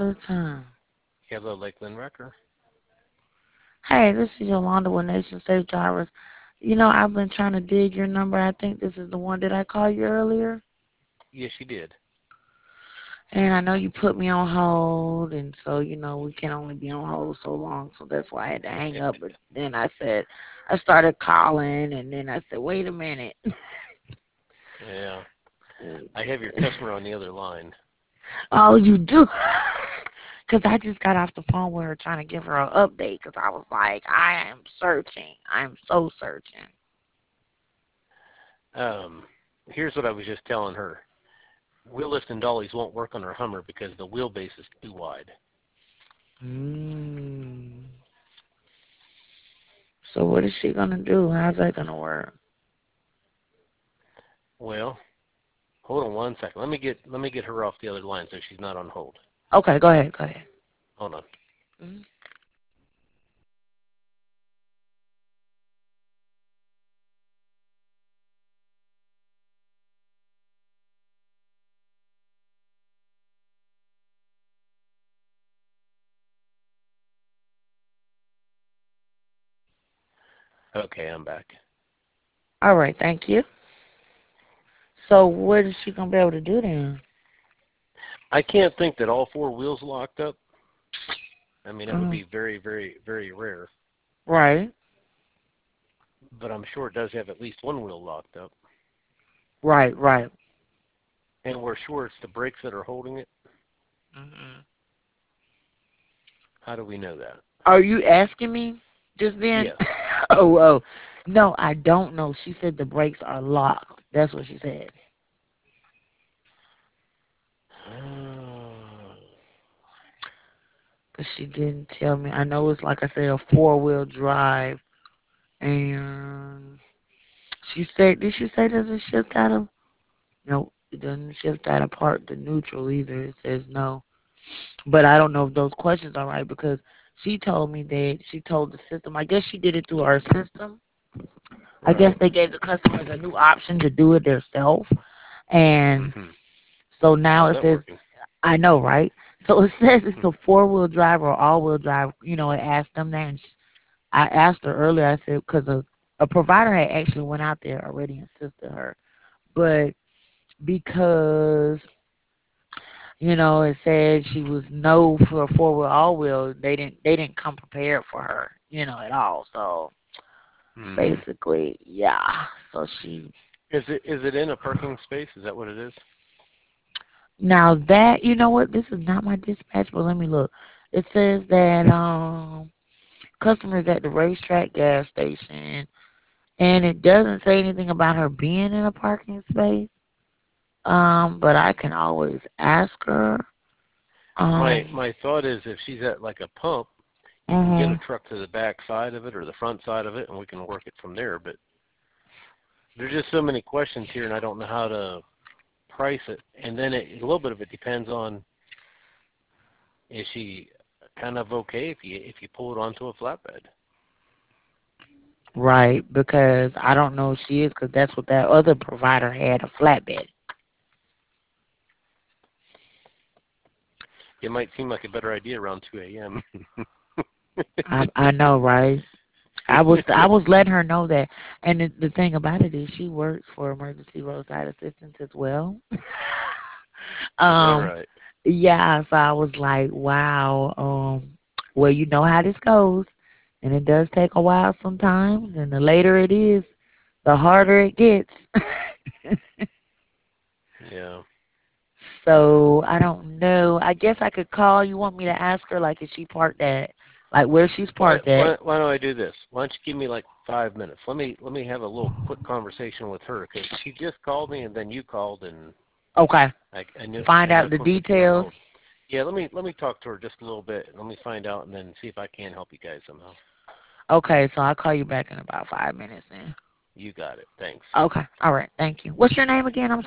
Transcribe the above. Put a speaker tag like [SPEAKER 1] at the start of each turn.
[SPEAKER 1] the time.
[SPEAKER 2] Hello, Lakeland Wrecker.
[SPEAKER 1] Hey, this is Yolanda with Nation Safe Drivers. I've been trying to dig your number. I think this is the one. Did I call you earlier?
[SPEAKER 2] Yes, you did.
[SPEAKER 1] And I know you put me on hold, and so, we can only be on hold so long, so that's why I had to hang up. But then I started calling, and then I said, wait a minute.
[SPEAKER 2] Yeah, I have your customer on the other line.
[SPEAKER 1] Oh, you do? Because I just got off the phone with her trying to give her an update because I was like, I am searching. I'm so searching.
[SPEAKER 2] Um, Here's what I was just telling her. Wheel lift and dollies won't work on her Hummer because the wheelbase is too wide.
[SPEAKER 1] Mm. So what is she gonna do? How's that gonna work?
[SPEAKER 2] Well, hold on one second. Let me get her off the other line so she's not on hold.
[SPEAKER 1] Okay, go ahead, go ahead.
[SPEAKER 2] Hold on.
[SPEAKER 1] Mhm.
[SPEAKER 2] Okay, I'm back.
[SPEAKER 1] All right, thank you. So what is she gonna be able to do then?
[SPEAKER 2] I can't think that all four wheels locked up. I mean, that would
[SPEAKER 1] Mm,
[SPEAKER 2] be very, very, very rare.
[SPEAKER 1] right,
[SPEAKER 2] But I'm sure it does have at least one wheel locked up.
[SPEAKER 1] right, right.
[SPEAKER 2] And we're sure it's the brakes that are holding it.
[SPEAKER 1] Hmm.
[SPEAKER 2] How do we know that?
[SPEAKER 1] Are you asking me just then?
[SPEAKER 2] Yes.
[SPEAKER 1] Oh. No, I don't know. She said the brakes are locked. That's what she said. But she didn't tell me. I know it's like I said, a four-wheel drive. And she said, did she say does it shift out of? No, it doesn't shift out of part to neutral either. It says no. But I don't know if those questions are right because she told me that she told the system. I guess she did it through our system. I guess
[SPEAKER 2] Right.
[SPEAKER 1] they gave the customers a new option to do it themselves. And
[SPEAKER 2] Mm-hmm.
[SPEAKER 1] so now
[SPEAKER 2] How's
[SPEAKER 1] it
[SPEAKER 2] that
[SPEAKER 1] says,
[SPEAKER 2] working?
[SPEAKER 1] I know, right? So it says it's a four-wheel drive or all-wheel drive. It asked them that. And I asked her earlier, I said, because a provider had actually went out there already and assisted her. But because it said she was no for four wheel all wheel. They didn't come prepared for her, at all. So
[SPEAKER 2] Mm-hmm.
[SPEAKER 1] basically, yeah. So she
[SPEAKER 2] Is it in a parking space? Is that what it is?
[SPEAKER 1] now that what this is not my dispatch, but let me look. It says that customers at the racetrack gas station, and it doesn't say anything about her being in a parking space. But I can always ask her.
[SPEAKER 2] My
[SPEAKER 1] Um,
[SPEAKER 2] my thought is if she's at like a pump, you can get a
[SPEAKER 1] mhm.
[SPEAKER 2] truck to the back side of it or the front side of it, and we can work it from there. But there's just so many questions here, and I don't know how to price it. And then a little bit of it depends on is she kind of okay if you pull it onto a flatbed.
[SPEAKER 1] Right, because I don't know if she is, because that's what that other provider had, a flatbed.
[SPEAKER 2] It might seem like a better idea around 2 a.m.
[SPEAKER 1] I know, right? I was letting her know that, and the thing about it is she works for emergency roadside assistance as well.
[SPEAKER 2] Is that
[SPEAKER 1] um,
[SPEAKER 2] right?
[SPEAKER 1] yeah, so I was like, wow. Well, you know how this goes, and it does take a while sometimes, and the later it is, the harder it gets.
[SPEAKER 2] Yeah.
[SPEAKER 1] So I don't know. I guess I could call. You want me to ask her, like, is she parked at, like, where she's
[SPEAKER 2] Why,
[SPEAKER 1] parked at?
[SPEAKER 2] why, why don't I do this? Why don't you give me like 5 minutes? Let me have a little quick conversation with her because she just called me and then you called and
[SPEAKER 1] Okay.
[SPEAKER 2] I knew
[SPEAKER 1] Find
[SPEAKER 2] I knew
[SPEAKER 1] out
[SPEAKER 2] of
[SPEAKER 1] the
[SPEAKER 2] course I'd be on
[SPEAKER 1] details.
[SPEAKER 2] hold. Yeah, let me talk to her just a little bit. Let me find out and then see if I can help you guys somehow.
[SPEAKER 1] Okay, so I'll call you back in about 5 minutes then.
[SPEAKER 2] You got it. Thanks.
[SPEAKER 1] Okay. All right. Thank you. What's your name again? I'm